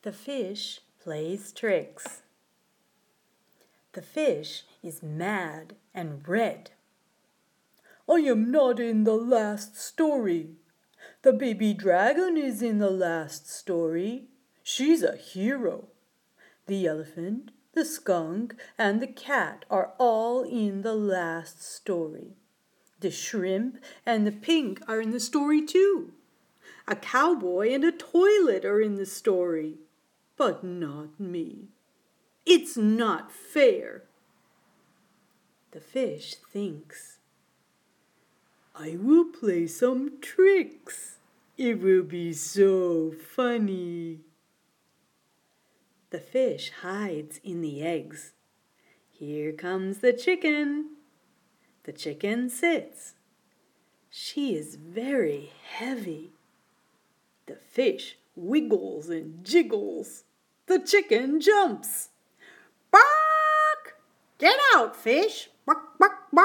The fish plays tricks. The fish is mad and red. I am not in the last story. The baby dragon is in the last story. She's a hero. The elephant, the skunk, and the cat are all in the last story. The shrimp and the pink are in the story too. A cowboy and a toilet are in the story. But not me. It's not fair. The fish thinks. I will play some tricks. It will be so funny. The fish hides in the eggs. Here comes the chicken. The chicken sits. She is very heavy. The fish wiggles and jiggles. The chicken jumps. Bark! Get out, fish! Bark, bark, bark!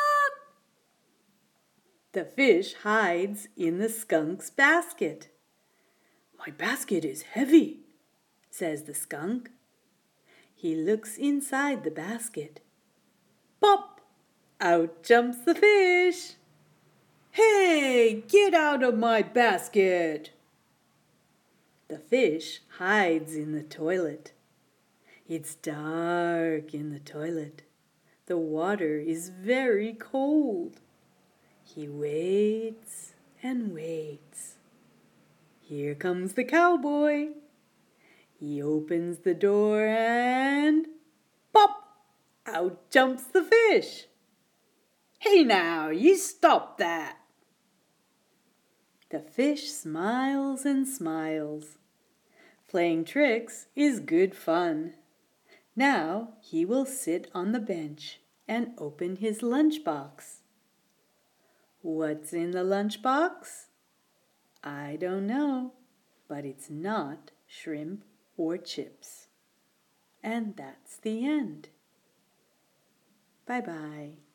The fish hides in the skunk's basket. My basket is heavy, says the skunk. He looks inside the basket. Pop! Out jumps the fish. Hey, get out of my basket! The fish hides in the toilet. It's dark in the toilet. The water is very cold. He waits and waits. Here comes the cowboy. He opens the door and pop! Out jumps the fish. Hey now, you stop that! The fish smiles and smiles. Playing tricks is good fun. Now he will sit on the bench and open his lunchbox. What's in the lunchbox? I don't know, but it's not shrimp or chips. And that's the end. Bye-bye.